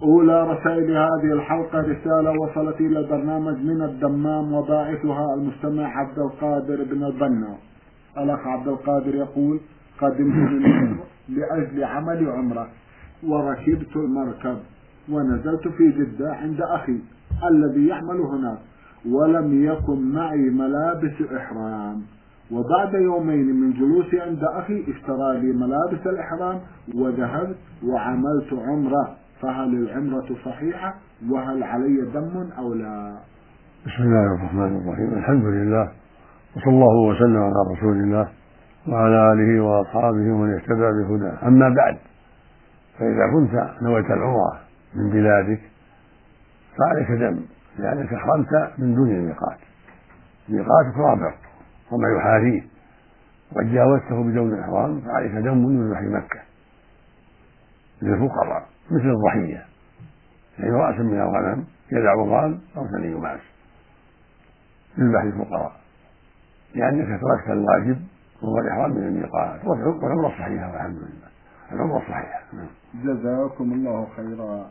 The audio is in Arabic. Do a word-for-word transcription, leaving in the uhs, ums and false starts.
أولى رسائل هذه الحلقة رسالة وصلت إلى البرنامج من الدمام، وباعثها المستمع عبد القادر بن البنا. الأخ عبد القادر يقول: قدمت من مصر لأجل عمل عمرة، وركبت المركب ونزلت في جدة عند أخي الذي يعمل هناك، ولم يكن معي ملابس إحرام، وبعد يومين من جلوسي عند أخي اشترى لي ملابس الإحرام وذهبت وعملت عمرة، فهل العمرة صحيحة؟ وهل علي دم أو لا؟ بسم الله الرحمن الرحيم. الحمد لله، وصلى الله وسلم على رسول الله وعلى آله وأصحابه ومن اهتدى بهداه. أما بعد، فإذا كنت نويت العمرة من بلادك فعليك دم، لأنك أحرمت من دون الميقات. ميقاتك رابط وما يحاذيه، وقد جاوزته بدون الإحرام فعليك دم من بحر مكة للفقراء مثل الضحية، يعني رأس من الغنم يدع ضال أو ثني يماس للبحر الفقراء، لأنك تركت الواجب وهو الإحرام من الميقات. والعمرة صحيحة والحمد لله، العمرة صحيحة. جزاكم الله خيرا.